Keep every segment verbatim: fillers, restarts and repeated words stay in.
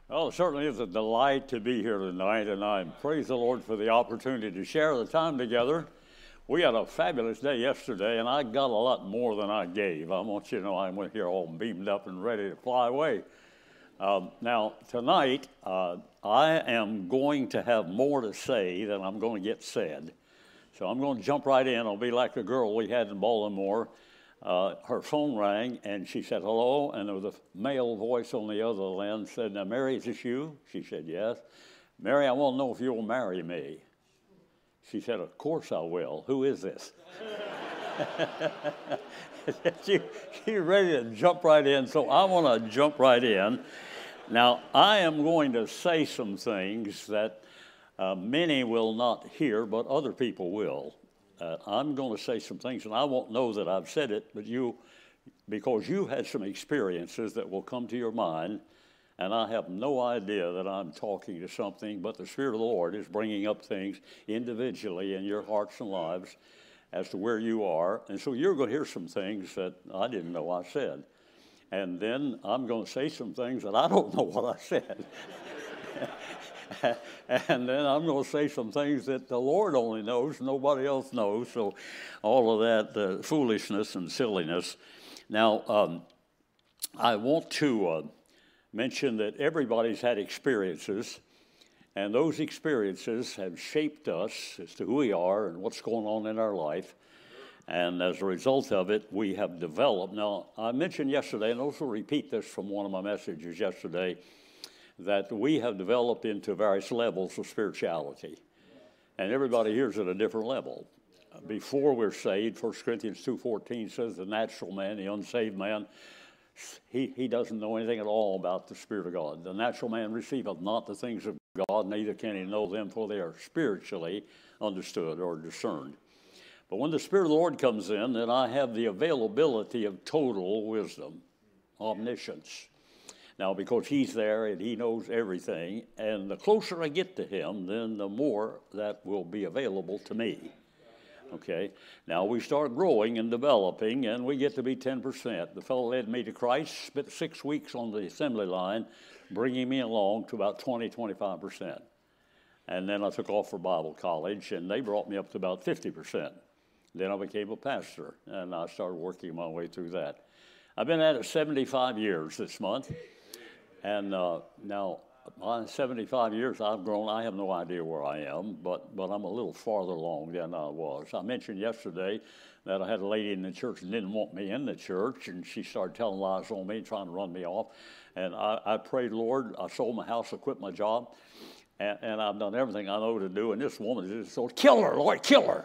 Well, it certainly is a delight to be here tonight, and I praise the Lord for the opportunity to share the time together. We had a fabulous day yesterday, and I got a lot more than I gave. I want you to know I went here all beamed up and ready to fly away. Um, now, tonight, uh, I am going to have more to say than I'm going to get said. So I'm going to jump right in. I'll be like the girl we had in Baltimore. Uh, her phone rang, and she said, hello, and there was a male voice on the other end said, now, Mary, is this you? She said, yes. Mary, I want to know if you'll marry me. She said, of course I will. Who is this? she, she's ready to jump right in, so I want to jump right in. Now, I am going to say some things that uh, many will not hear, but other people will. Uh, I'm going to say some things, and I won't know that I've said it, but you, because you had some experiences that will come to your mind, and I have no idea that I'm talking to something, but the Spirit of the Lord is bringing up things individually in your hearts and lives as to where you are, and so you're going to hear some things that I didn't know I said. And then I'm going to say some things that I don't know what I said. And then I'm going to say some things that the Lord only knows, nobody else knows. So all of that uh, foolishness and silliness. Now, um, I want to uh, mention that everybody's had experiences, and those experiences have shaped us as to who we are and what's going on in our life. And as a result of it, we have developed. Now, I mentioned yesterday, and also repeat this from one of my messages yesterday, that we have developed into various levels of spirituality. And everybody here is at a different level. Before we're saved, First Corinthians two fourteen says the natural man, the unsaved man, he, he doesn't know anything at all about the Spirit of God. The natural man receiveth not the things of God, neither can he know them, for they are spiritually understood or discerned. But when the Spirit of the Lord comes in, then I have the availability of total wisdom, omniscience. Now, because he's there and he knows everything, and the closer I get to him, then the more that will be available to me. Okay? Now, we start growing and developing, and we get to be ten percent. The fellow led me to Christ, spent six weeks on the assembly line, bringing me along to about twenty, twenty-five percent. And then I took off for Bible college, and they brought me up to about fifty percent. Then I became a pastor, and I started working my way through that. I've been at it seventy-five years this month. And uh, now, my seventy-five years I've grown, I have no idea where I am, but, but I'm a little farther along than I was. I mentioned yesterday that I had a lady in the church that didn't want me in the church, and she started telling lies on me, trying to run me off. And I, I prayed, Lord, I sold my house, I quit my job, and, and I've done everything I know to do, and this woman just told, kill her, Lord, kill her.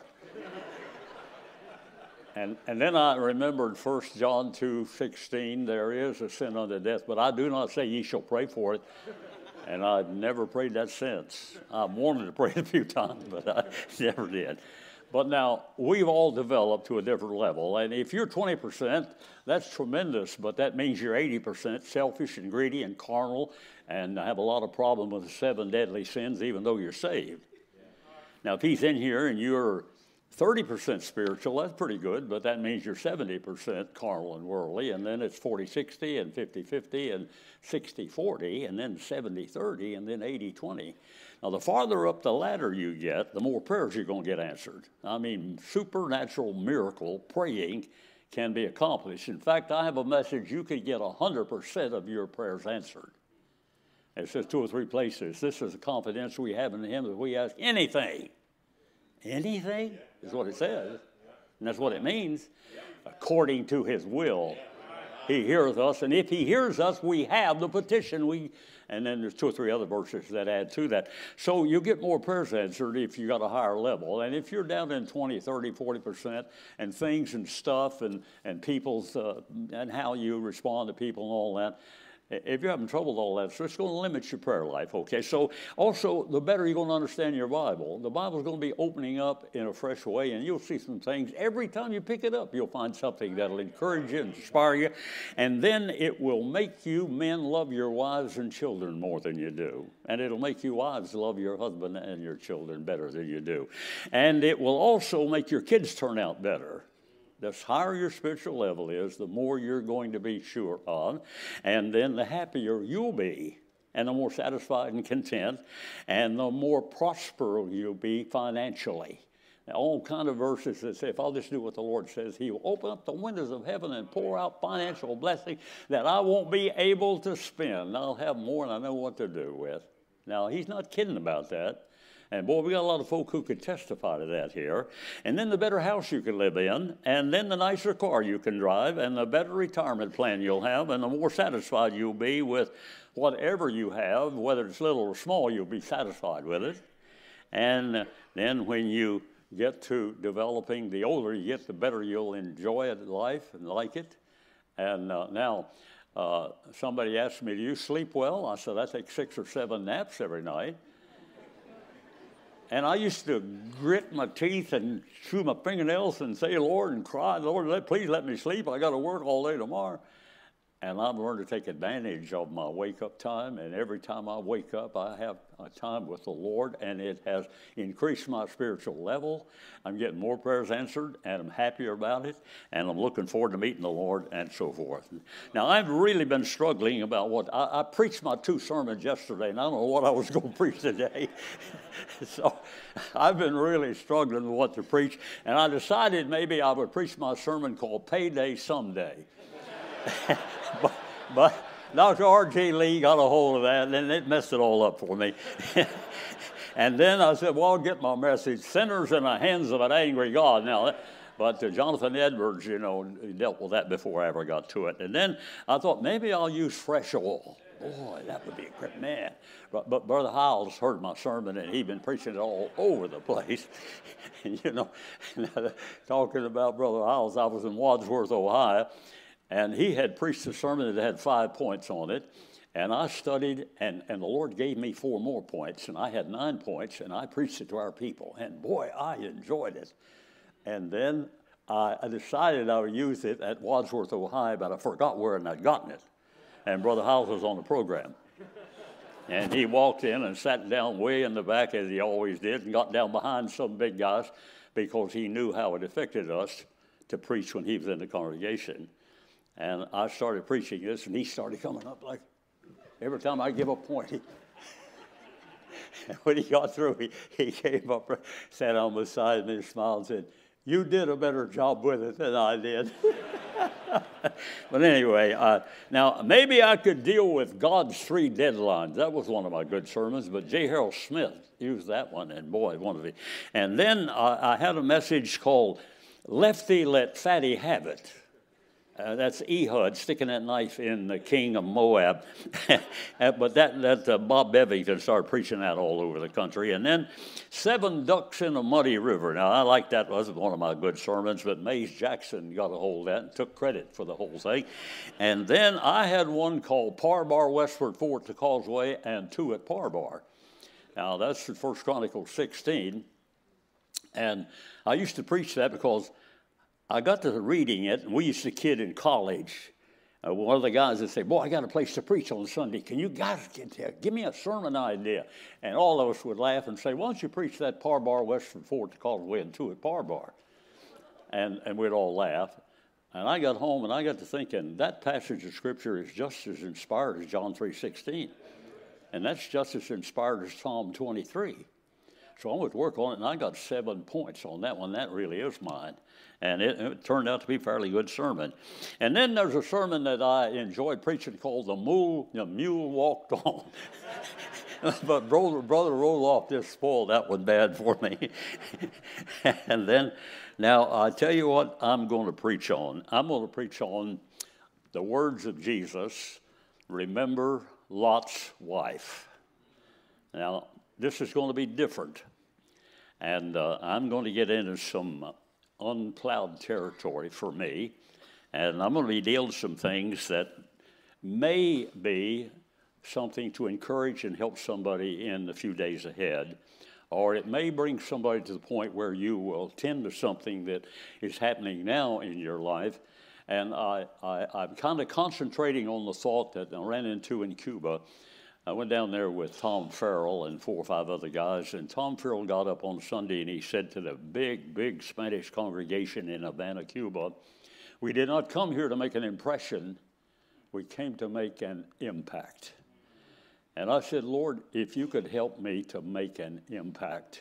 And, and then I remembered First John two sixteen, there is a sin unto death, but I do not say ye shall pray for it. And I've never prayed that since. I've wanted to pray it a few times, but I never did. But now, we've all developed to a different level. And if you're twenty percent, that's tremendous, but that means you're eighty percent selfish and greedy and carnal and have a lot of problem with the seven deadly sins, even though you're saved. Now, if he's in here and you're thirty percent spiritual, that's pretty good, but that means you're seventy percent carnal and worldly, and then it's forty sixty and fifty fifty and sixty forty, and then seventy thirty, and then eighty twenty. Now, the farther up the ladder you get, the more prayers you're going to get answered. I mean, supernatural miracle praying can be accomplished. In fact, I have a message, you could get one hundred percent of your prayers answered. It says two or three places, this is the confidence we have in him that we ask anything. Anything is what it says, and that's what it means, according to his will. He heareth us, and if he hears us, we have the petition. We, and then there's two or three other verses that add to that. So you get more prayers answered if you got a higher level. And if you're down in twenty, thirty, forty percent, and things and stuff and, and people's, uh, and how you respond to people and all that, if you're having trouble with all that, so it's going to limit your prayer life, okay? So also, the better you're going to understand your Bible, the Bible's going to be opening up in a fresh way, and you'll see some things. Every time you pick it up, you'll find something that'll encourage you and inspire you, and then it will make you men love your wives and children more than you do, and it'll make you wives love your husband and your children better than you do, and it will also make your kids turn out better. The higher your spiritual level is, the more you're going to be sure of, and then the happier you'll be and the more satisfied and content, and the more prosperous you'll be financially. Now, all kind of verses that say, if I'll just do what the Lord says, he will open up the windows of heaven and pour out financial blessing that I won't be able to spend. I'll have more than I know what to do with. Now, he's not kidding about that. And boy, we got a lot of folk who could testify to that here. And then the better house you can live in, and then the nicer car you can drive, and the better retirement plan you'll have, and the more satisfied you'll be with whatever you have, whether it's little or small, you'll be satisfied with it. And then when you get to developing, the older you get, the better you'll enjoy it, life and like it. And uh, now, uh, somebody asked me, do you sleep well? I said, I take six or seven naps every night. And I used to grit my teeth and chew my fingernails and say, Lord, and cry, Lord, let, please let me sleep. I got to work all day tomorrow. And I've learned to take advantage of my wake-up time, and every time I wake up, I have a time with the Lord, and it has increased my spiritual level. I'm getting more prayers answered, and I'm happier about it, and I'm looking forward to meeting the Lord, and so forth. Now, I've really been struggling about what, I, I preached my two sermons yesterday, and I don't know what I was going to preach today. So I've been really struggling with what to preach, and I decided maybe I would preach my sermon called Payday Someday. but, but Doctor R J Lee got a hold of that, and it messed it all up for me. And then I said, well, I'll get my message, sinners in the hands of an angry God. Now, but uh, Jonathan Edwards, you know, dealt with that before I ever got to it. And then I thought, maybe I'll use fresh oil. Boy, that would be a great man. But, but Brother Hiles heard my sermon, and he'd been preaching it all over the place. And, you know, talking about Brother Hiles, I was in Wadsworth, Ohio, and he had preached a sermon that had five points on it. And I studied, and, and the Lord gave me four more points, and I had nine points, and I preached it to our people. And boy, I enjoyed it. And then I, I decided I would use it at Wadsworth, Ohio, but I forgot where I'd gotten it. And Brother Howells was on the program. And he walked in and sat down way in the back, as he always did, and got down behind some big guys because he knew how it affected us to preach when he was in the congregation. And I started preaching this, and he started coming up like, every time I give a point, he, and when he got through, he, he came up, sat on beside me, and smiled and said, you did a better job with it than I did. But anyway, uh, now maybe I could deal with God's three deadlines. That was one of my good sermons, but J. Harold Smith used that one, and boy, one of the. And then uh, I had a message called Lefty Let Fatty Have It. Uh, that's Ehud sticking that knife in the king of Moab. But that, that uh, Bob Bevington started preaching that all over the country. And then Seven Ducks in a Muddy River. Now, I like that. It wasn't one of my good sermons, but Mays Jackson got a hold of that and took credit for the whole thing. And then I had one called Parbar Westward Fort to Causeway and two at Parbar. Now, that's the First Chronicles sixteen. And I used to preach that because I got to reading it, and we used to kid in college. Uh, one of the guys would say, boy, I got a place to preach on Sunday. Can you guys get there? Give me a sermon idea. And all of us would laugh and say, why don't you preach that Parbar Western Fort to Causeway and two at Parbar? And, and we'd all laugh. And I got home, and I got to thinking, that passage of Scripture is just as inspired as John three sixteen. And that's just as inspired as Psalm twenty-three. So I went to work on it, and I got seven points on that one. That really is mine. And it, it turned out to be a fairly good sermon. And then there's a sermon that I enjoyed preaching called The Mule, the Mule Walked On. But Brother, Brother Roloff just spoiled that one bad for me. And then, now, I tell you what I'm going to preach on. I'm going to preach on the words of Jesus, remember Lot's wife. Now, this is going to be different. And uh, I'm going to get into some unplowed territory for me, and I'm going to be dealing with some things that may be something to encourage and help somebody in the few days ahead, or it may bring somebody to the point where you will tend to something that is happening now in your life. And I, I, I'm kind of concentrating on the thought that I ran into in Cuba. I went down there with Tom Farrell and four or five other guys, and Tom Farrell got up on Sunday and he said to the big, big Spanish congregation in Havana, Cuba, we did not come here to make an impression, we came to make an impact. And I said, Lord, if you could help me to make an impact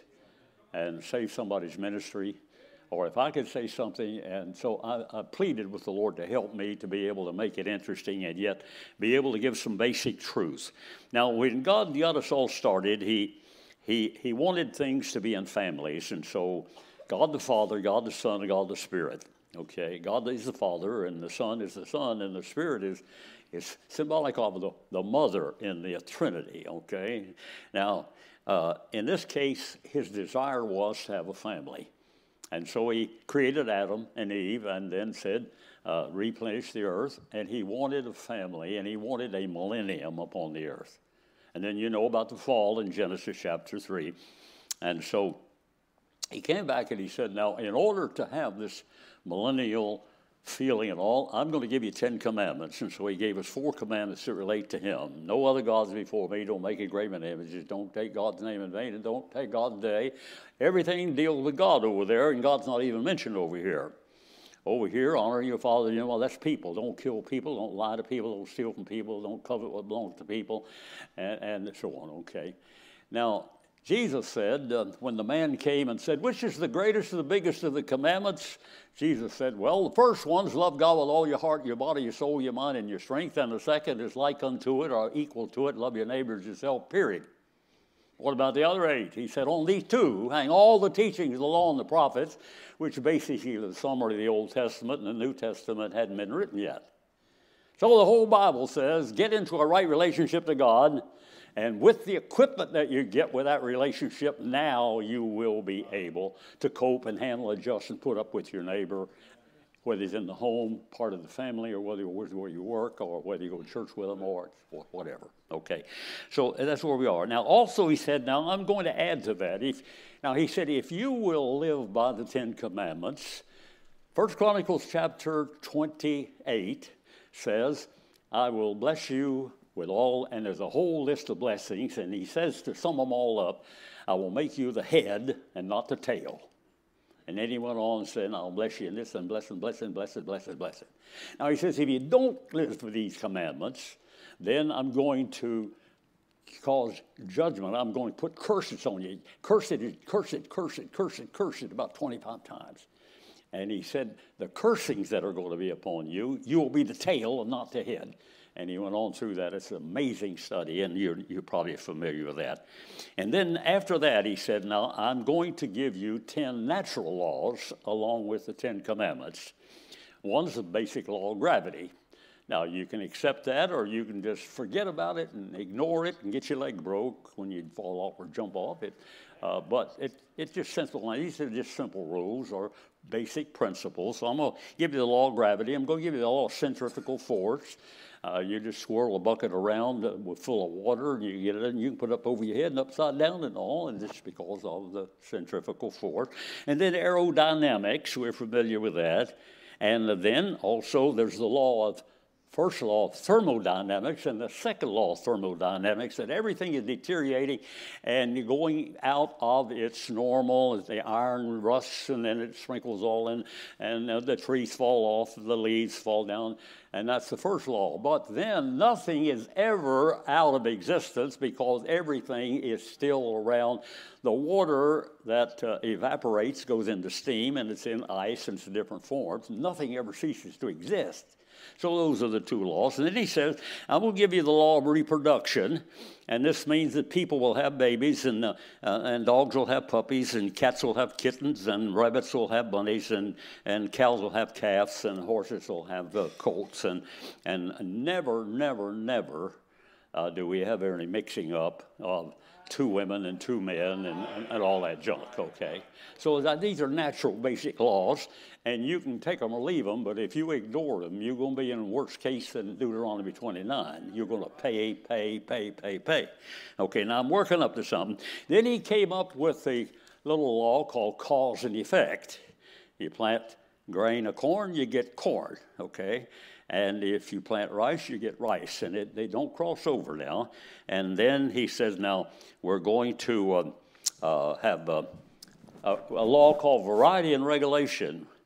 and save somebody's ministry, or if I could say something, and so I, I pleaded with the Lord to help me to be able to make it interesting and yet be able to give some basic truths. Now, when God got us all started, he, he, he wanted things to be in families, and so God the Father, God the Son, and God the Spirit. Okay, God is the Father, and the Son is the Son, and the Spirit is is symbolic of the, the mother in the Trinity, okay? Now, uh, in this case, his desire was to have a family. And so he created Adam and Eve and then said, uh, replenish the earth, and he wanted a family, and he wanted a millennium upon the earth. And then you know about the fall in Genesis chapter three. And so he came back and he said, now, in order to have this millennial feeling and all, I'm going to give you Ten Commandments. And so he gave us four commandments that relate to him. No other gods before me. Don't make a graven images. Don't take God's name in vain. And don't take God's day. Everything deals with God over there, and God's not even mentioned over here. Over here, honor your father. You know, well, that's people. Don't kill people. Don't lie to people. Don't steal from people. Don't covet what belongs to people, and, and so on, okay? Now, Jesus said, uh, when the man came and said, which is the greatest or the biggest of the commandments? Jesus said, well, the first one's love God with all your heart, your body, your soul, your mind, and your strength. And the second is like unto it or equal to it, love your neighbor as yourself, period. What about the other eight? He said, on these two hang all the teachings of the law and the prophets, which basically is the summary of the Old Testament, and the New Testament hadn't been written yet. So the whole Bible says, get into a right relationship to God, and with the equipment that you get with that relationship, now you will be able to cope and handle, adjust, and put up with your neighbor, whether he's in the home, part of the family, or whether where you work, or whether you go to church with them, or whatever. Okay, so that's where we are. Now, also he said, now I'm going to add to that. If, now he said, if you will live by the Ten Commandments, First Chronicles chapter twenty-eight says, I will bless you with all, and there's a whole list of blessings, and he says to sum them all up, I will make you the head and not the tail. And then he went on and said, I'll bless you in this and bless and bless and bless and bless and bless it. Now he says, if you don't live for these commandments, then I'm going to cause judgment. I'm going to put curses on you. Curse it, curse it, curse it, curse it, curse it about twenty-five times. And he said, the cursings that are going to be upon you, you will be the tail and not the head. And he went on through that. It's an amazing study, and you're, you're probably familiar with that. And then after that, he said, now, I'm going to give you ten natural laws along with the Ten Commandments. One's the basic law of gravity. Now, you can accept that, or you can just forget about it and ignore it and get your leg broke when you fall off or jump off it. Uh, but it, it's just simple. These are just simple rules or basic principles. So I'm going to give you the law of gravity. I'm going to give you the law of centrifugal force. Uh, you just swirl a bucket around uh, with full of water, and you get it in, you can put it up over your head and upside down and all, and it's because of the centrifugal force. And then aerodynamics, we're familiar with that. And then also there's the law of, first law of thermodynamics and the second law of thermodynamics, that everything is deteriorating and going out of its normal, as the iron rusts and then it sprinkles all in, and uh, the trees fall off, the leaves fall down, and that's the first law. But then nothing is ever out of existence because everything is still around. The water that uh, evaporates goes into steam, and it's in ice and it's in different forms. Nothing ever ceases to exist. So those are the two laws. And then he says, I will give you the law of reproduction. And this means that people will have babies, and uh, uh, and dogs will have puppies, and cats will have kittens, and rabbits will have bunnies, and, and cows will have calves, and horses will have uh, colts. And, and never, never, never uh, do we have any mixing up of two women and two men and, and, and all that junk, okay? So that, these are natural basic laws, and you can take them or leave them, but if you ignore them, you're going to be in a worse case than Deuteronomy twenty-nine. You're going to pay, pay, pay, pay, pay. Okay, now I'm working up to something. Then he came up with a little law called cause and effect. You plant grain of corn, you get corn, okay? And if you plant rice, you get rice, and it, they don't cross over now. And then he says, now, we're going to uh, uh, have uh, a, a law called variety and regulation.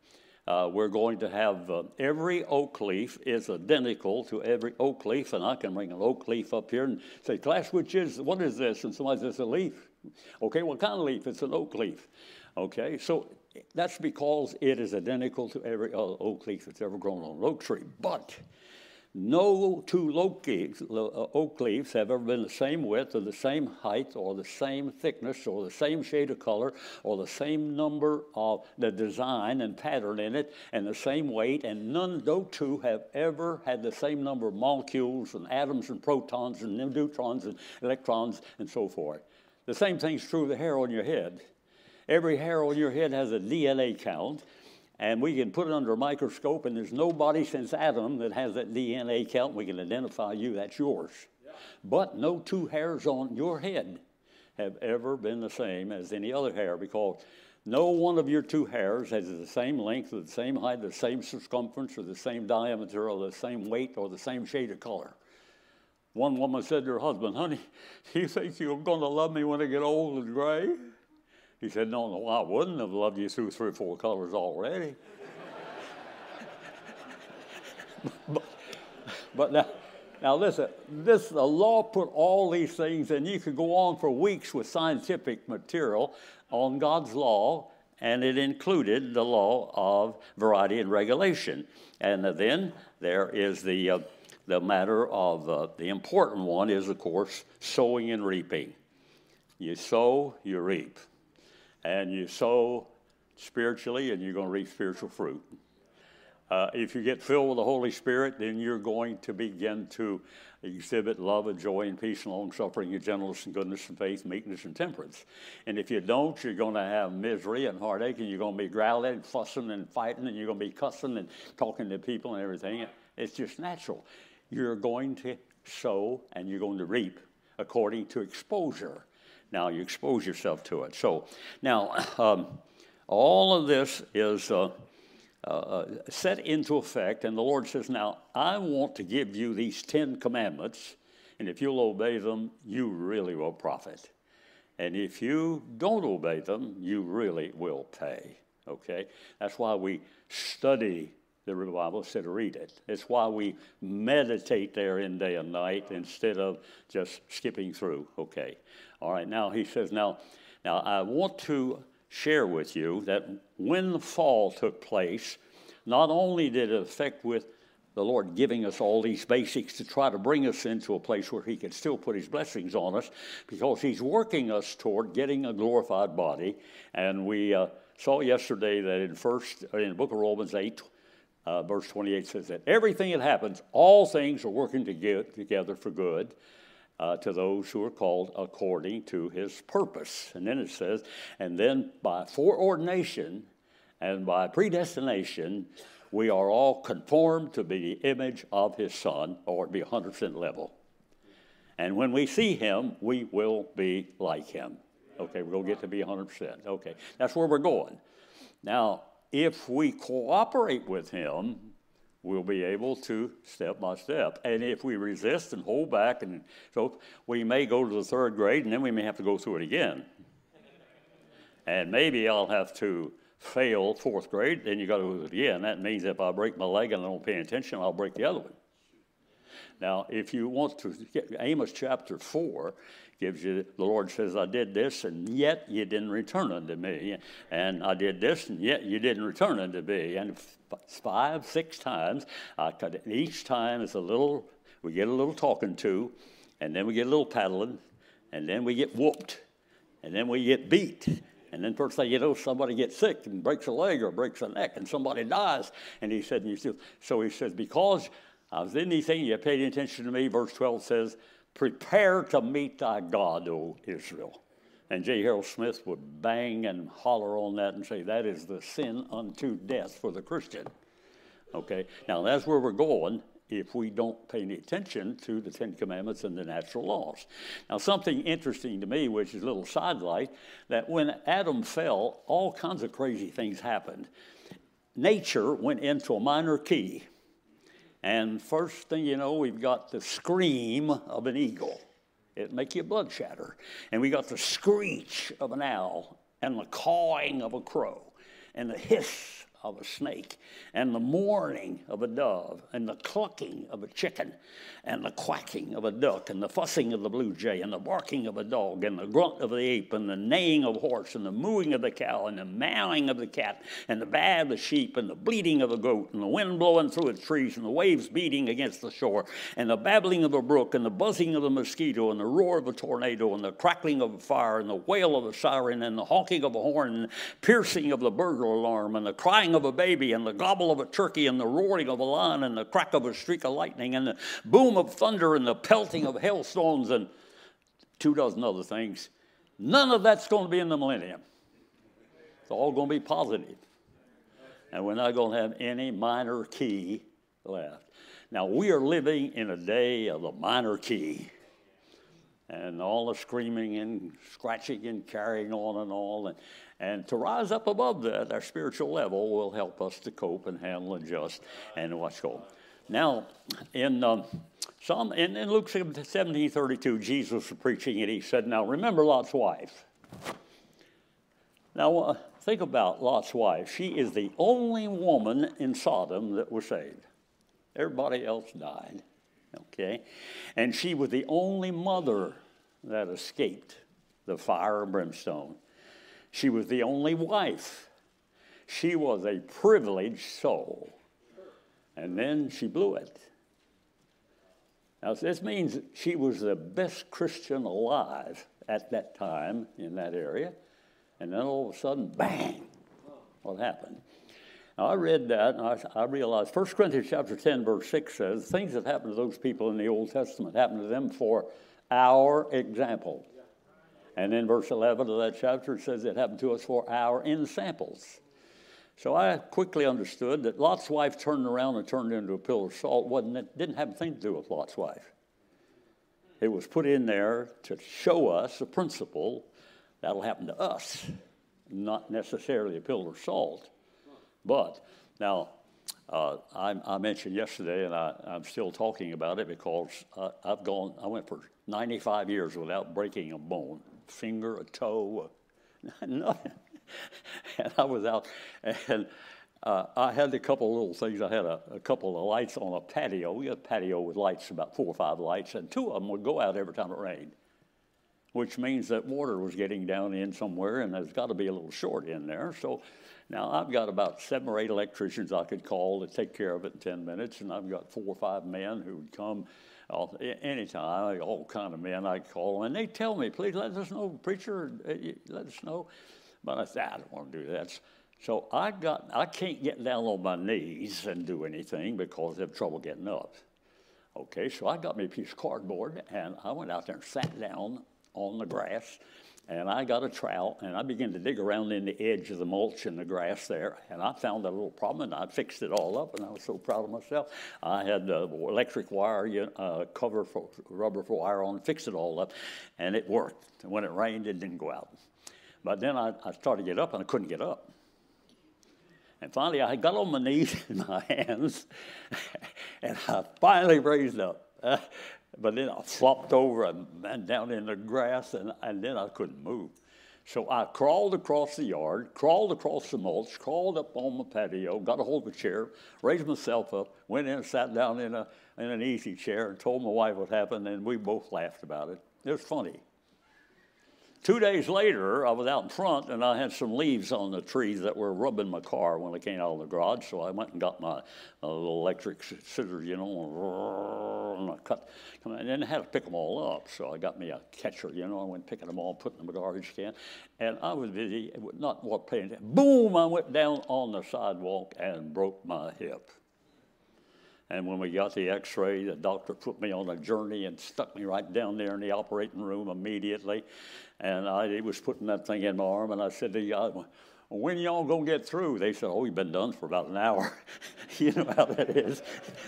Uh, we're going to have uh, every oak leaf is identical to every oak leaf, and I can bring an oak leaf up here and say, class, which is, what is this? And somebody says, a leaf. Okay, what kind of leaf? It's an oak leaf. Okay, so that's because it is identical to every other oak leaf that's ever grown on an oak tree. But no two oak leaves, oak leaves have ever been the same width or the same height or the same thickness or the same shade of color or the same number of the design and pattern in it and the same weight, and none, no two have ever had the same number of molecules and atoms and protons and neutrons and electrons and so forth. The same thing's true of the hair on your head. Every hair on your head has a D N A count. And we can put it under a microscope, and there's nobody since Adam that has that D N A count. We can identify you, that's yours. Yeah. But no two hairs on your head have ever been the same as any other hair, because no one of your two hairs has the same length or the same height, the same circumference or the same diameter or the same weight or the same shade of color. One woman said to her husband, honey, do you think you're going to love me when I get old and gray? He said, no, no, I wouldn't have loved you through three or four colors already. but, but now, now listen, this, the law put all these things, and you could go on for weeks with scientific material on God's law, and it included the law of variety and regulation. And then there is the, uh, the matter of, uh, the important one is, of course, sowing and reaping. You sow, you reap. And you sow spiritually, and you're going to reap spiritual fruit. Uh, if you get filled with the Holy Spirit, then you're going to begin to exhibit love and joy and peace and long-suffering and gentleness and goodness and faith, meekness and temperance. And if you don't, you're going to have misery and heartache, and you're going to be growling and fussing and fighting, and you're going to be cussing and talking to people and everything. It's just natural. You're going to sow, and you're going to reap according to exposure. Now, you expose yourself to it. So, now, um, all of this is uh, uh, set into effect, and the Lord says, now, I want to give you these Ten Commandments, and if you'll obey them, you really will profit. And if you don't obey them, you really will pay, okay? That's why we study the Bible instead of read it. It's why we meditate therein day and night instead of just skipping through, okay? All right, now he says, now, now I want to share with you that when the fall took place, not only did it affect with the Lord giving us all these basics to try to bring us into a place where he could still put his blessings on us, because he's working us toward getting a glorified body. And we uh, saw yesterday that in first in the book of Romans eight, uh, verse twenty-eight says that everything that happens, all things are working together for good, Uh, to those who are called according to his purpose. And then it says, and then by foreordination and by predestination, we are all conformed to be the image of his Son, or be one hundred percent level. And when we see him, we will be like him. Okay, we're going to get to be one hundred percent. Okay, that's where we're going. Now, if we cooperate with him, we'll be able to step by step. And if we resist and hold back, and so we may go to the third grade, and then we may have to go through it again. And maybe I'll have to fail fourth grade, then you got to do it again. That means if I break my leg and I don't pay attention, I'll break the other one. Now, if you want to get Amos chapter four, gives you, the Lord says, I did this, and yet you didn't return unto me. And I did this, and yet you didn't return unto me. And five, six times, I cut it. And each time is a little, we get a little talking to, and then we get a little paddling, and then we get whooped, and then we get beat. And then first thing you know, somebody gets sick and breaks a leg or breaks a neck, and somebody dies. And he said, and you still, so he says, because I was in these things, you paid attention to me. Verse twelve says, prepare to meet thy God, O Israel. And J. Harold Smith would bang and holler on that and say, that is the sin unto death for the Christian. Okay, now that's where we're going if we don't pay any attention to the Ten Commandments and the natural laws. Now, something interesting to me, which is a little sidelight, that when Adam fell, all kinds of crazy things happened. Nature went into a minor key. And first thing you know, we've got the scream of an eagle. It'll make your blood shatter. And we got the screech of an owl and the cawing of a crow and the hiss of a snake, and the mourning of a dove, and the clucking of a chicken, and the quacking of a duck, and the fussing of the blue jay, and the barking of a dog, and the grunt of the ape, and the neighing of a horse, and the mooing of the cow, and the meowing of the cat, and the baa of the sheep, and the bleating of a goat, and the wind blowing through the trees, and the waves beating against the shore, and the babbling of a brook, and the buzzing of the mosquito, and the roar of a tornado, and the crackling of a fire, and the wail of a siren, and the honking of a horn, and the piercing of the burglar alarm, and the crying of a baby, and the gobble of a turkey, and the roaring of a lion, and the crack of a streak of lightning, and the boom of thunder, and the pelting of hailstones, and two dozen other things. None of that's going to be in the millennium. It's all going to be positive. And we're not going to have any minor key left. Now, we are living in a day of the minor key. And all the screaming and scratching and carrying on and all. And, and to rise up above that, our spiritual level will help us to cope and handle and adjust and what's going on. Now, in, um, some, in, in Luke seventeen thirty-two, Jesus was preaching and he said, now remember Lot's wife. Now, uh, think about Lot's wife. She is the only woman in Sodom that was saved. Everybody else died. Okay, and she was the only mother that escaped the fire and brimstone. She was the only wife. She was a privileged soul. And then she blew it. Now, this means she was the best Christian alive at that time in that area. And then all of a sudden, bang, what happened? Now, I read that, and I, I realized First Corinthians chapter ten, verse six says, things that happened to those people in the Old Testament happened to them for our example. And then verse eleven of that chapter says it happened to us for our ensamples. So I quickly understood that Lot's wife turned around and turned into a pillar of salt. Wasn't it didn't have anything to do with Lot's wife. It was put in there to show us a principle that'll happen to us, not necessarily a pillar of salt. But now, uh, I, I mentioned yesterday, and I, I'm still talking about it because uh, I've gone. I went for ninety-five years without breaking a bone, finger, a toe, uh, nothing. And I was out, and uh, I had a couple of little things. I had a, a couple of lights on a patio. We had a patio with lights, about four or five lights, and two of them would go out every time it rained, which means that water was getting down in somewhere, and there's got to be a little short in there. So now I've got about seven or eight electricians I could call to take care of it in ten minutes, and I've got four or five men who would come uh, anytime, all kind of men I'd call, and they tell me, please let us know, preacher, let us know. But I said, I don't want to do that. So I got, I can't get down on my knees and do anything because I have trouble getting up. Okay, so I got me a piece of cardboard, and I went out there and sat down on the grass, and I got a trowel, and I began to dig around in the edge of the mulch and the grass there, and I found a little problem, and I fixed it all up, and I was so proud of myself. I had the electric wire uh, cover for rubber for wire on, fixed it all up, and it worked. And when it rained, it didn't go out. But then I, I started to get up, and I couldn't get up. And finally, I got on my knees and my hands, and I finally raised up. Uh, but then I flopped over and, and down in the grass, and, and then I couldn't move. So I crawled across the yard, crawled across the mulch, crawled up on my patio, got a hold of a chair, raised myself up, went in and sat down in, a, in an easy chair and told my wife what happened, and we both laughed about it. It was funny. Two days later, I was out in front, and I had some leaves on the trees that were rubbing my car when I came out of the garage, so I went and got my uh, little electric scissors, you know, and I cut, and then I had to pick them all up, so I got me a catcher, you know, I went picking them all, putting them in the garbage can, and I was busy, not what paying attention. Boom, I went down on the sidewalk and broke my hip. And when we got the x-ray, the doctor put me on a journey and stuck me right down there in the operating room immediately. And I, he was putting that thing in my arm, and I said to the guy, when y'all gonna get through? They said, oh, we've been done for about an hour. You know how that is.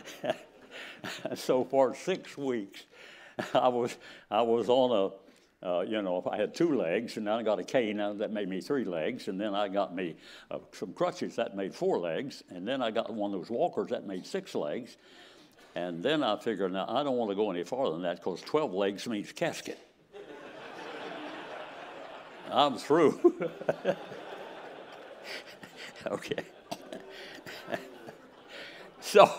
So for six weeks, I was, I was on a, Uh, you know, if I had two legs, and then I got a cane, now that made me three legs, and then I got me uh, some crutches, that made four legs, and then I got one of those walkers, that made six legs, and then I figured, now, I don't want to go any farther than that, because twelve legs means casket. I'm through. Okay. So,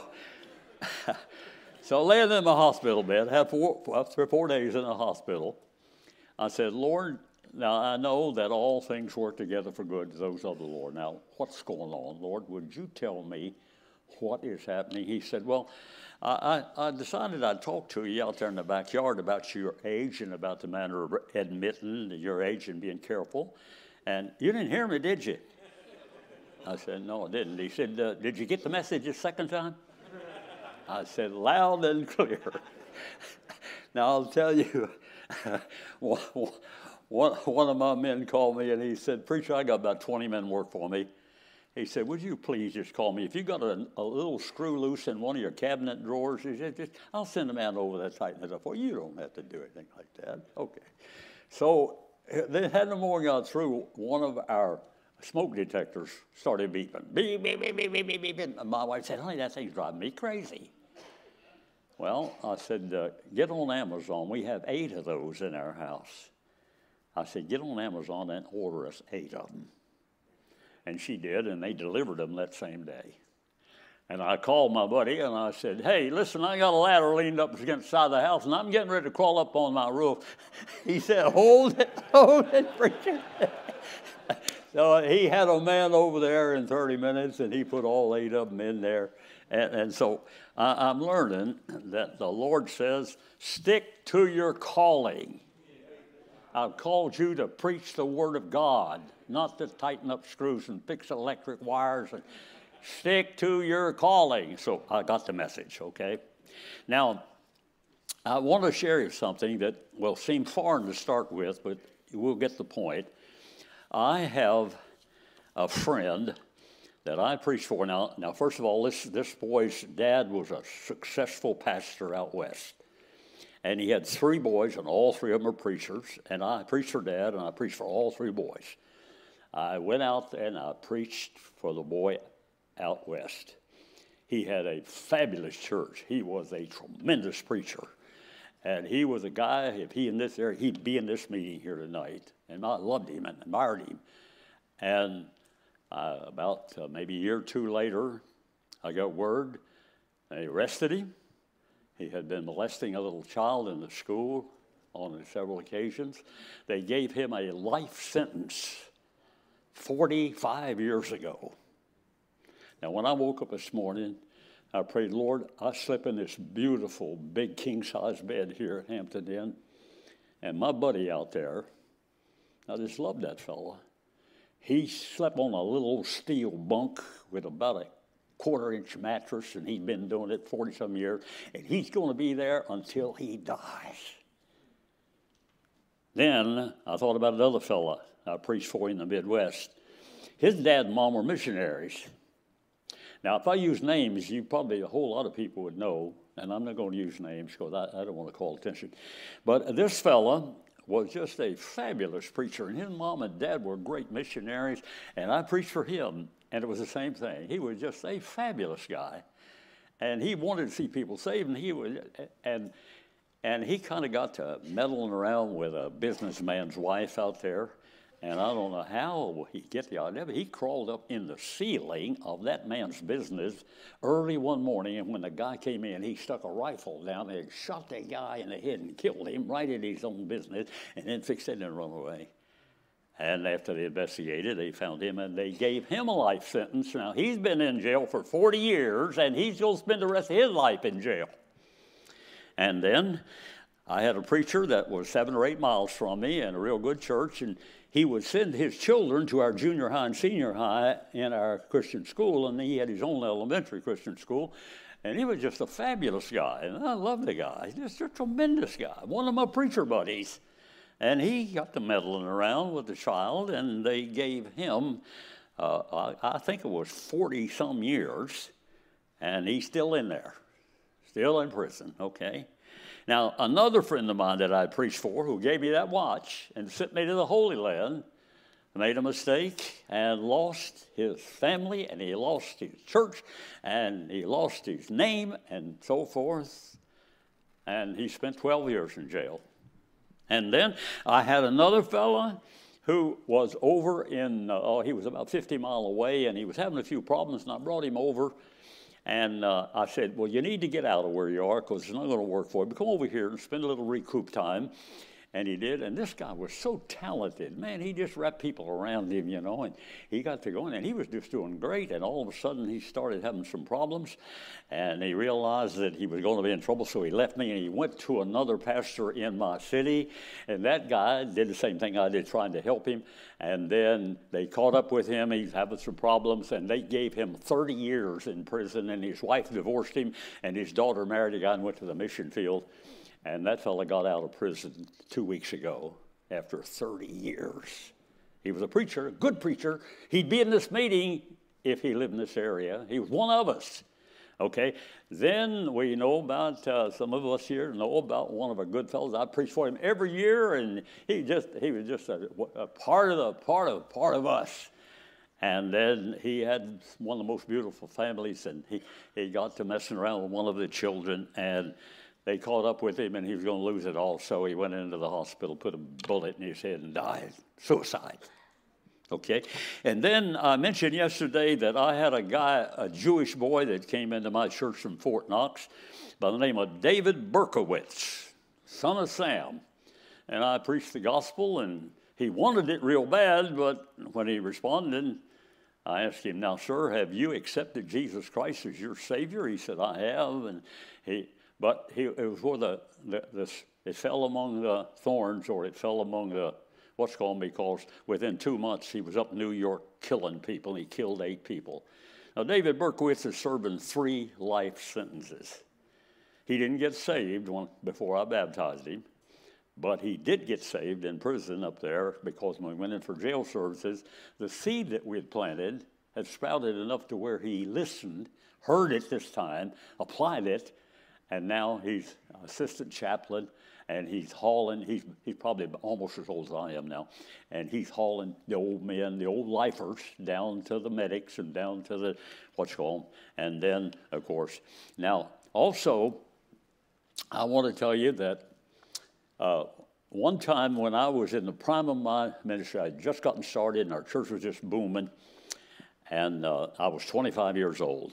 so laying in my hospital bed, had four, three or four days in the hospital, I said, Lord, now I know that all things work together for good to those of the Lord. Now, what's going on, Lord? Would you tell me what is happening? He said, well, I, I decided I'd talk to you out there in the backyard about your age and about the manner of admitting your age and being careful. And you didn't hear me, did you? I said, no, I didn't. He said, uh, did you get the message the second time? I said, loud and clear. Now, I'll tell you, one, one of my men called me and he said, preacher, I got about twenty men work for me. He said, would you please just call me? If you got a, a little screw loose in one of your cabinet drawers, he said, just, I'll send a man over there to tighten it up for you. You don't have to do anything like that. Okay. So then had the morning got through, one of our smoke detectors started beeping. Beep, beep, beep, beep, beep, beep, beep. And my wife said, honey, that thing's driving me crazy. Well, I said, uh, get on Amazon. We have eight of those in our house. I said, get on Amazon and order us eight of them. And she did, and they delivered them that same day. And I called my buddy, and I said, hey, listen, I got a ladder leaned up against the side of the house, and I'm getting ready to crawl up on my roof. He said, hold it, hold it, preacher. So he had a man over there in thirty minutes, and he put all eight of them in there. And, and so I, I'm learning that the Lord says, stick to your calling. I've called you to preach the Word of God, not to tighten up screws and fix electric wires. And stick to your calling. So I got the message, okay? Now, I want to share you something that will seem foreign to start with, but we'll get the point. I have a friend that I preach for now. Now, first of all, this, this boy's dad was a successful pastor out west. And he had three boys, and all three of them are preachers. And I preached for dad, and I preached for all three boys. I went out and I preached for the boy out west. He had a fabulous church. He was a tremendous preacher. And he was a guy, if he in this area, he'd be in this meeting here tonight. And I loved him and admired him. And uh, about uh, maybe a year or two later, I got word they arrested him. He had been molesting a little child in the school on several occasions. They gave him a life sentence forty-five years ago. Now, when I woke up this morning, I prayed, Lord, I slept in this beautiful, big king-size bed here at Hampton Inn, and my buddy out there, I just loved that fella. He slept on a little old steel bunk with about a quarter-inch mattress, and he'd been doing it forty-some years, and he's going to be there until he dies. Then I thought about another fella I preached for in the Midwest. His dad and mom were missionaries. Now, if I use names, you probably, a whole lot of people would know, and I'm not going to use names because I, I don't want to call attention. But this fella was just a fabulous preacher, and his mom and dad were great missionaries, and I preached for him, and it was the same thing. He was just a fabulous guy, and he wanted to see people saved, and he was, and and he kind of got to meddling around with a businessman's wife out there. And I don't know how he get the idea, but he crawled up in the ceiling of that man's business early one morning, and when the guy came in, he stuck a rifle down there and shot that guy in the head and killed him right in his own business, and then fixed it and run away. And after they investigated, they found him, and they gave him a life sentence. Now, he's been in jail for forty years, and he's going to spend the rest of his life in jail. And then I had a preacher that was seven or eight miles from me in a real good church, and he would send his children to our junior high and senior high in our Christian school, and he had his own elementary Christian school, and he was just a fabulous guy, and I loved the guy. Just a tremendous guy, one of my preacher buddies. And he got to meddling around with the child, and they gave him, uh, I, I think it was forty-some years, and he's still in there, still in prison, okay? Now, another friend of mine that I preached for who gave me that watch and sent me to the Holy Land made a mistake and lost his family, and he lost his church, and he lost his name, and so forth. And he spent twelve years in jail. And then I had another fella who was over in, uh, oh, he was about fifty miles away, and he was having a few problems, and I brought him over. And uh, I said, well, you need to get out of where you are because it's not going to work for you. But come over here and spend a little recoup time. And he did, and this guy was so talented. Man, he just wrapped people around him, you know, and he got to going, and he was just doing great. And all of a sudden, he started having some problems, and he realized that he was going to be in trouble, so he left me, and he went to another pastor in my city, and that guy did the same thing I did, trying to help him. And then they caught up with him. He's having some problems, and they gave him thirty years in prison, and his wife divorced him, and his daughter married a guy and went to the mission field. And that fella got out of prison two weeks ago after thirty years. He was a preacher, a good preacher. He'd be in this meeting if he lived in this area. He was one of us, okay? Then we know about, uh, some of us here know about one of our good fellows. I preached for him every year, and he just he was just a, a part of the part of part of us. And then he had one of the most beautiful families, and he, he got to messing around with one of the children, and they caught up with him, and he was going to lose it all, so he went into the hospital, put a bullet in his head, and died. Suicide. Okay? And then I mentioned yesterday that I had a guy, a Jewish boy that came into my church from Fort Knox by the name of David Berkowitz, son of Sam. And I preached the gospel, and he wanted it real bad, but when he responded, I asked him, now, sir, have you accepted Jesus Christ as your Savior? He said, I have, and he... But he, it was where the, the, the, it fell among the thorns, or it fell among the, what's called, because within two months he was up in New York killing people, and he killed eight people. Now, David Berkowitz is serving three life sentences. He didn't get saved when, before I baptized him, but he did get saved in prison up there because when we went in for jail services, the seed that we had planted had sprouted enough to where he listened, heard it this time, applied it, and now he's assistant chaplain, and he's hauling, he's, he's probably almost as old as I am now, and he's hauling the old men, the old lifers, down to the medics and down to the, what's called, and then, of course, now, also, I want to tell you that uh, one time when I was in the prime of my ministry, I had just gotten started, and our church was just booming, and uh, I was twenty-five years old,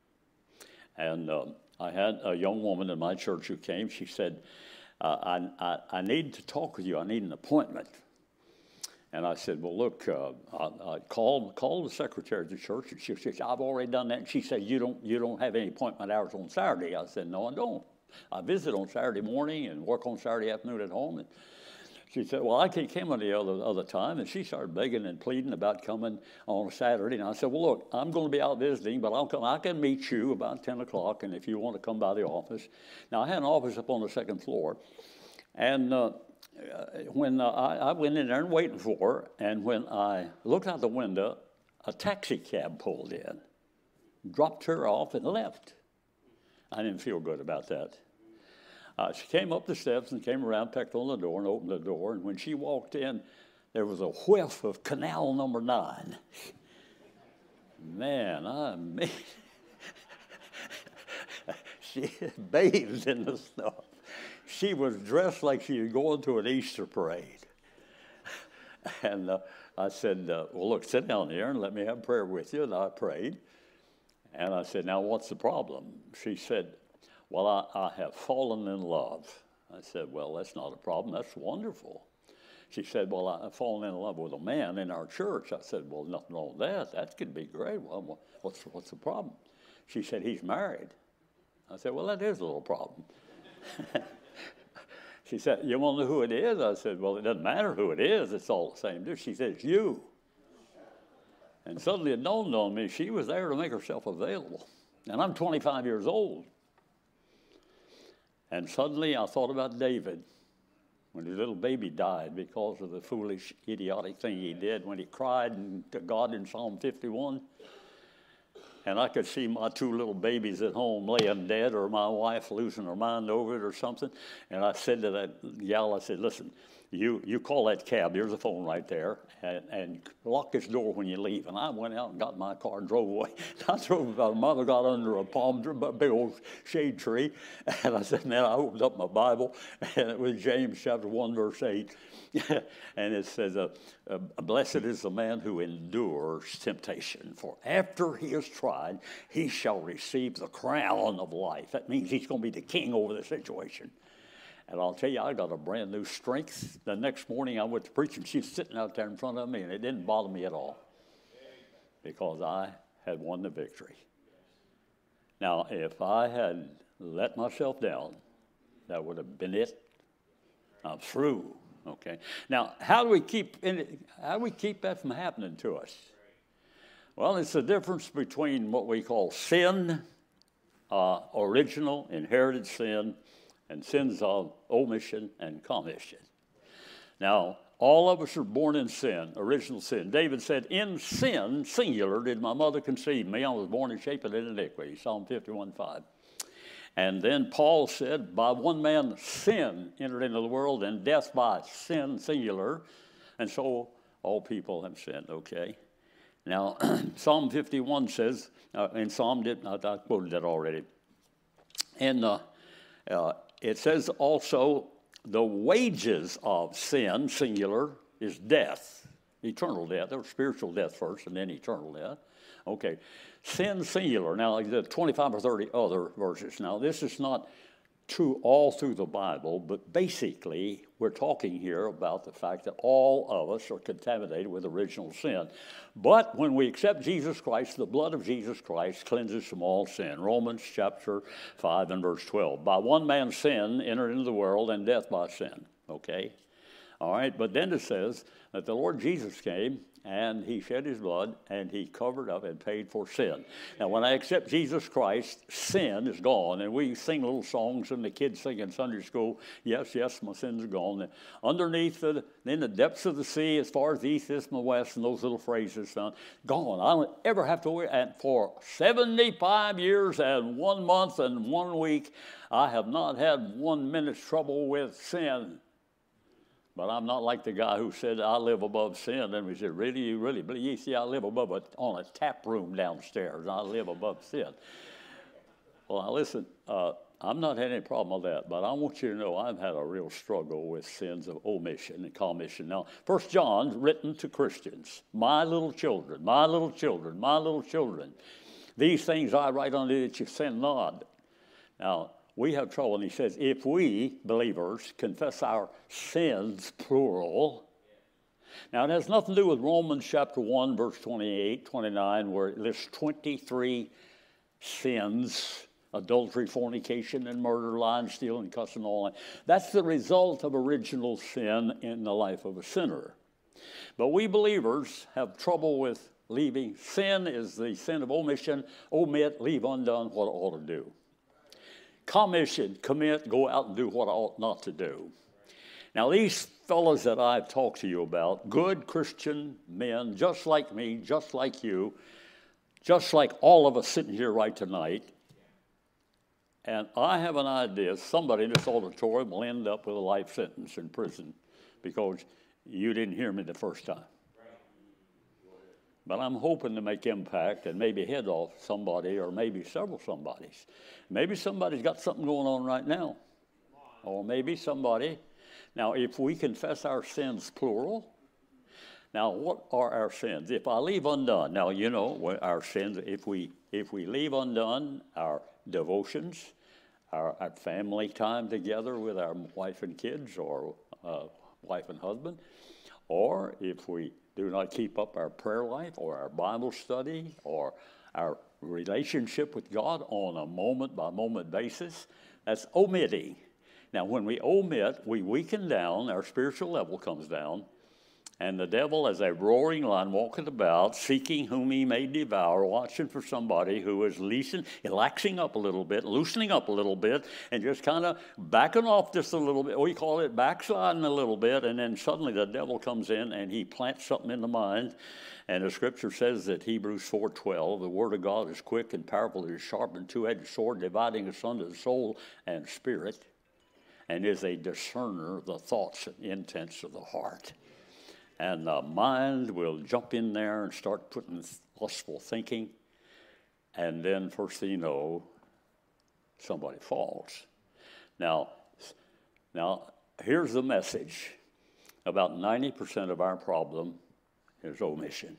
and uh, I had a young woman in my church who came. She said, uh, I, I, I need to talk with you. I need an appointment. And I said, well, look, uh, I, I called, called the secretary of the church, and she said, I've already done that. And she said, you don't, you don't have any appointment hours on Saturday. I said, no, I don't. I visit on Saturday morning and work on Saturday afternoon at home. And she said, well, I can't come any other, other time. And she started begging and pleading about coming on a Saturday. And I said, well, look, I'm going to be out visiting, but I'll come. I can meet you about ten o'clock, and if you want to come by the office. Now, I had an office up on the second floor. And uh, when uh, I, I went in there and waiting for her, and when I looked out the window, a taxi cab pulled in, dropped her off, and left. I didn't feel good about that. Uh, she came up the steps and came around, pecked on the door, and opened the door. And when she walked in, there was a whiff of Canal Number Nine. Man, I mean, she bathed in the stuff. She was dressed like she was going to an Easter parade. And uh, I said, uh, well, look, sit down here and let me have prayer with you. And I prayed. And I said, now, what's the problem? She said, well, I, I have fallen in love. I said, well, that's not a problem. That's wonderful. She said, well, I've fallen in love with a man in our church. I said, well, nothing wrong with that. That could be great. Well, what's, what's the problem? She said, he's married. I said, well, that is a little problem. She said, you want to know who it is? I said, well, it doesn't matter who it is. It's all the same. She said, it's you. And suddenly it dawned on me, she was there to make herself available. And I'm twenty-five years old. And suddenly I thought about David when his little baby died because of the foolish, idiotic thing he did when he cried to God in Psalm fifty-one. And I could see my two little babies at home laying dead, or my wife losing her mind over it or something. And I said to that gal, I said, listen, you, you call that cab, there's a phone right there, and, and lock this door when you leave. And I went out and got my car and drove away. I drove about a mile, got under a palm tree, a big old shade tree, and I said, man, I opened up my Bible, and it was James chapter one, verse eight. And it says, uh, uh, blessed is the man who endures temptation, for after he is tried, he shall receive the crown of life. That means he's going to be the king over the situation. And I'll tell you, I got a brand new strength. The next morning I went to preach, and she was sitting out there in front of me, and it didn't bother me at all because I had won the victory. Now, if I had let myself down, that would have been it. I'm through. Okay. Now, how do we keep in, how do we keep that from happening to us? Well, it's the difference between what we call sin, uh, original, inherited sin, and sins of omission and commission. Now, all of us are born in sin, original sin. David said, in sin, singular, did my mother conceive me. I was born in shape and in iniquity, Psalm fifty-one five. And then Paul said, by one man sin entered into the world, and death by sin, singular. And so all people have sinned, okay? Now, Psalm fifty-one says, uh, and Psalm did, I, I quoted that already. And uh, uh, it says also, the wages of sin, singular, is death, eternal death. Or spiritual death first, and then eternal death. Okay. Sin, singular. Now, the twenty-five or thirty other verses. Now, this is not true all through the Bible, but basically, we're talking here about the fact that all of us are contaminated with original sin. But when we accept Jesus Christ, the blood of Jesus Christ cleanses from all sin. Romans chapter five and verse twelve. By one man's sin entered into the world, and death by sin. Okay? All right, but then it says that the Lord Jesus came, and he shed his blood, and he covered up and paid for sin. Now, when I accept Jesus Christ, sin is gone. And we sing little songs, and the kids sing in Sunday school, yes, yes, my sins are gone. And underneath, the, in the depths of the sea, as far as the east is from the west, and those little phrases, son, gone. I don't ever have to worry. And for seventy-five years and one month and one week, I have not had one minute's trouble with sin. But I'm not like the guy who said, I live above sin. And we said, really, you really believe? You see, I live above a, on a tap room downstairs. I live above sin. Well, now listen, uh, I'm not had any problem with that. But I want you to know I've had a real struggle with sins of omission and commission. Now, First John, written to Christians, my little children, my little children, my little children. These things I write unto you that you sin not. Now, we have trouble, and he says, if we, believers, confess our sins, plural. Now, it has nothing to do with Romans chapter one, verse twenty-eight, twenty-nine, where it lists twenty-three sins, adultery, fornication, and murder, lying, stealing, cussing, all that. That's the result of original sin in the life of a sinner. But we believers have trouble with leaving. Sin is the sin of omission, omit, leave undone what I ought to do. Commission, commit, go out and do what I ought not to do. Now, these fellows that I've talked to you about, good Christian men, just like me, just like you, just like all of us sitting here right tonight, and I have an idea, somebody in this auditorium will end up with a life sentence in prison because you didn't hear me the first time. But I'm hoping to make impact and maybe head off somebody or maybe several somebodies. Maybe somebody's got something going on right now. Or maybe somebody. Now, if we confess our sins, plural. Now, what are our sins? If I leave undone, now, you know, our sins, if we if we leave undone our devotions, our, our family time together with our wife and kids or uh, wife and husband, or if we do not keep up our prayer life or our Bible study or our relationship with God on a moment-by-moment basis, that's omitting. Now, when we omit, we weaken down, our spiritual level comes down, and the devil, as a roaring lion, walketh about, seeking whom he may devour, watching for somebody who is leasing, laxing up a little bit, loosening up a little bit, and just kind of backing off just a little bit. We call it backsliding a little bit, and then suddenly the devil comes in and he plants something in the mind. And the scripture says that Hebrews four twelve, the word of God is quick and powerful, it is sharp and two-edged sword, dividing asunder the soul and spirit, and is a discerner of the thoughts and intents of the heart. And the mind will jump in there and start putting lustful thinking, and then first thing you know, somebody falls. Now, now here's the message. About ninety percent of our problem is omission.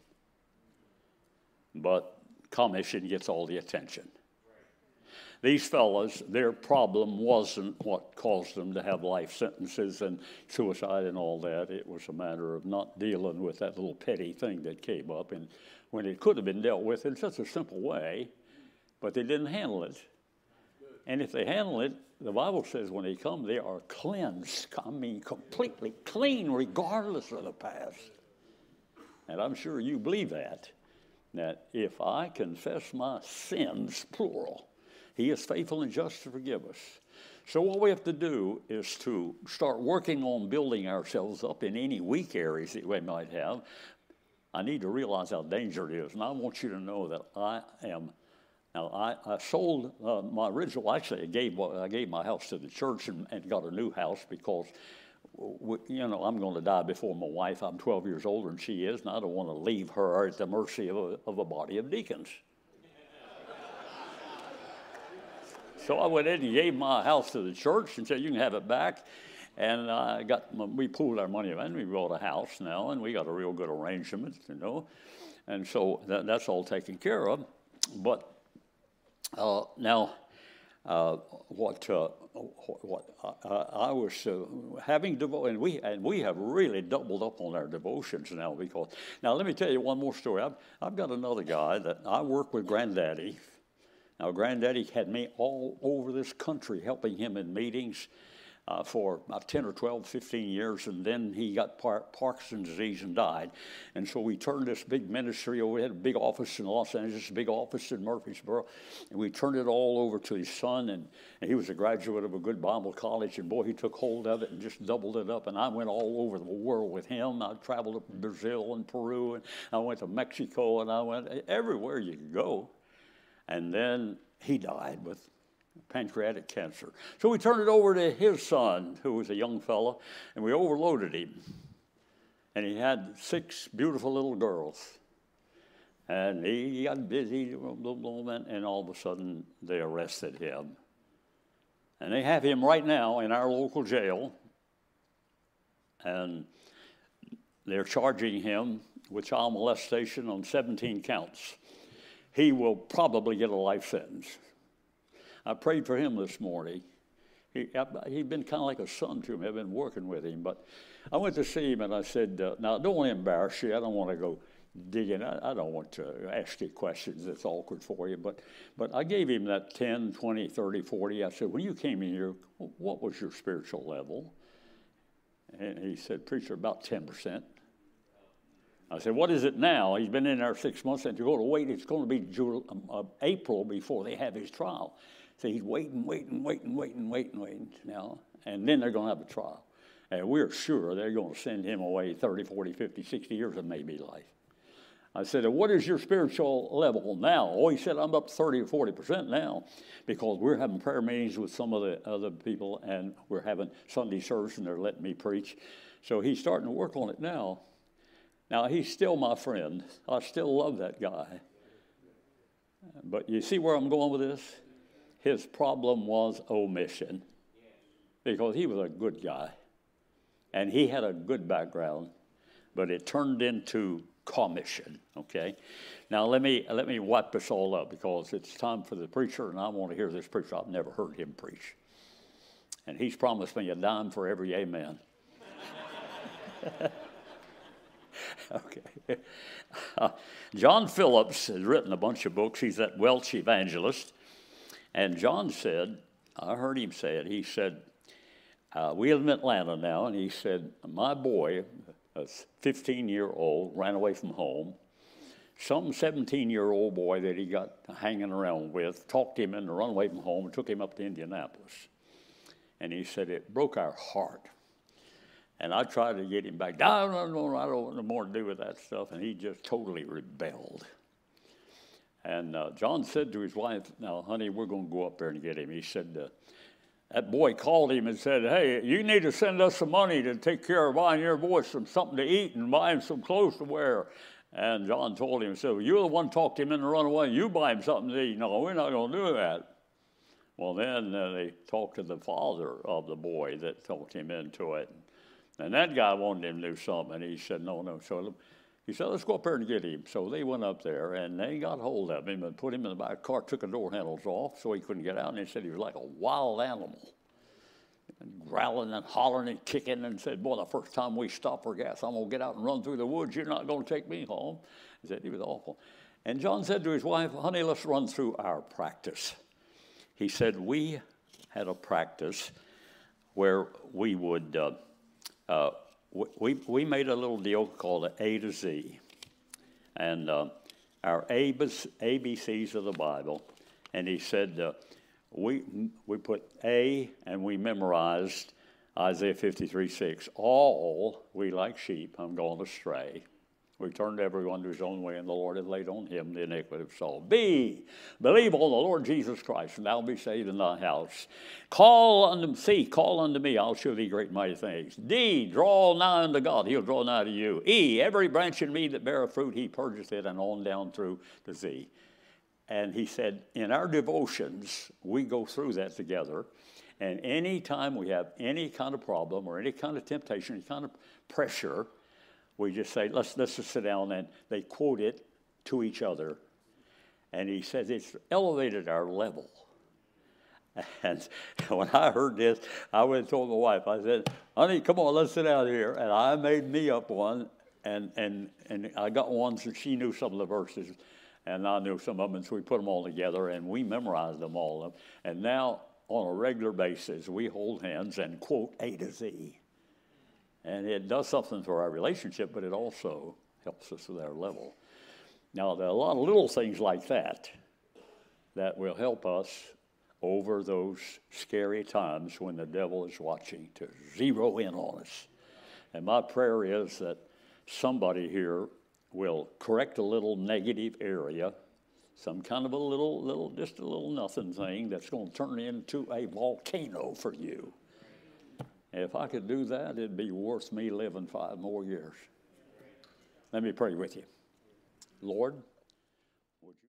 But commission gets all the attention. These fellas, their problem wasn't what caused them to have life sentences and suicide and all that. It was a matter of not dealing with that little petty thing that came up, and when it could have been dealt with in such a simple way, but they didn't handle it. And if they handle it, the Bible says when they come, they are cleansed. I mean, completely clean, regardless of the past. And I'm sure you believe that, that if I confess my sins, plural, He is faithful and just to forgive us. So what we have to do is to start working on building ourselves up in any weak areas that we might have. I need to realize how dangerous it is, and I want you to know that I am. Now I, I sold uh, my original. Actually, I gave I gave my house to the church and, and got a new house because, we, you know, I'm going to die before my wife. I'm twelve years older than she is, and I don't want to leave her at the mercy of a, of a body of deacons. So I went in and gave my house to the church and said, you can have it back. And I got my, we pooled our money and we bought a house now, and we got a real good arrangement, you know. And so that, that's all taken care of. But uh, now, uh, what uh, what uh, I was uh, having devo- and we and we have really doubled up on our devotions now, because now let me tell you one more story. I've I've got another guy that I work with, Granddaddy. Now, Granddaddy had me all over this country helping him in meetings uh, for about ten or twelve, fifteen years, and then he got par- Parkinson's disease and died. And so we turned this big ministry over. We had a big office in Los Angeles, a big office in Murfreesboro, and we turned it all over to his son, and, and he was a graduate of a good Bible college, and boy, he took hold of it and just doubled it up, and I went all over the world with him. I traveled to Brazil and Peru, and I went to Mexico, and I went everywhere you could go. And then he died with pancreatic cancer. So we turned it over to his son, who was a young fellow, and we overloaded him. And he had six beautiful little girls. And he got busy, and all of a sudden they arrested him. And they have him right now in our local jail. And they're charging him with child molestation on seventeen counts. He will probably get a life sentence. I prayed for him this morning. He, he'd been kind of like a son to me. I've been working with him. But I went to see him, and I said, uh, now, don't want to embarrass you. I don't want to go digging. I, I don't want to ask you questions that's awkward for you. But, but I gave him that ten, twenty, thirty, forty. I said, when you came in here, what was your spiritual level? And he said, preacher, about ten percent. I said, what is it now? He's been in there six months, and you're going to wait. It's going to be June, uh, April before they have his trial. So he's waiting, waiting, waiting, waiting, waiting, waiting now. And then they're going to have a trial. And we're sure they're going to send him away thirty, forty, fifty, sixty years of maybe life. I said, what is your spiritual level now? Oh, he said, I'm up to thirty or forty percent now, because we're having prayer meetings with some of the other people, and we're having Sunday service, and they're letting me preach. So he's starting to work on it now. Now, he's still my friend. I still love that guy. But you see where I'm going with this? His problem was omission, because he was a good guy, and he had a good background, but it turned into commission, okay? Now, let me let me wipe this all up, because it's time for the preacher, and I want to hear this preacher. I've never heard him preach. And he's promised me a dime for every amen. Okay. Uh, John Phillips has written a bunch of books. He's that Welsh evangelist. And John said, I heard him say it, he said, uh, we live in Atlanta now, and he said, my boy, a fifteen-year-old, ran away from home. Some seventeen-year-old boy that he got hanging around with talked him into running away from home and took him up to Indianapolis. And he said, it broke our heart. And I tried to get him back. No, no, no, I don't want no more to do with that stuff. And he just totally rebelled. And uh, John said to his wife, now, honey, we're going to go up there and get him. He said, uh, that boy called him and said, hey, you need to send us some money to take care of buying your boy some something to eat and buy him some clothes to wear. And John told him, said, well, you're the one talked him into running away. You buy him something to eat. No, we're not going to do that. Well, then uh, they talked to the father of the boy that talked him into it. And that guy wanted him to do something. And he said, no, no. So he said, let's go up there and get him. So they went up there, and they got hold of him and put him in the back car, took the door handles off so he couldn't get out. And they said he was like a wild animal, and growling and hollering and kicking, and said, boy, the first time we stop for gas, I'm going to get out and run through the woods. You're not going to take me home. He said he was awful. And John said to his wife, honey, let's run through our practice. He said, we had a practice where we would, uh, uh, we, we made a little deal called an A to Z. And uh, our A B Cs of the Bible. And he said, uh, we, we put A and we memorized Isaiah fifty-three six. All we like sheep, I'm gone astray. We turned everyone to his own way, and the Lord had laid on him the iniquity of Saul. B, believe on the Lord Jesus Christ, and thou be saved in thy house. Call unto C, call unto me, I'll show thee great and mighty things. D, draw nigh unto God, he'll draw nigh to you. E, every branch in me that beareth fruit, he purgeth it, and on down through to Z. And he said, in our devotions, we go through that together. And any time we have any kind of problem or any kind of temptation, any kind of pressure, we just say, let's, let's just sit down, and they quote it to each other. And he says it's elevated our level. And when I heard this, I went and told my wife, I said, honey, come on, let's sit down here. And I made me up one, and, and, and I got one so she knew some of the verses, and I knew some of them, and so we put them all together, and we memorized them all. And now, on a regular basis, we hold hands and quote A to Z. And it does something for our relationship, but it also helps us with our level. Now, there are a lot of little things like that that will help us over those scary times when the devil is watching to zero in on us. And my prayer is that somebody here will correct a little negative area, some kind of a little, little, just a little nothing thing that's going to turn into a volcano for you. If I could do that, it'd be worth me living five more years. Let me pray with you. Lord, would you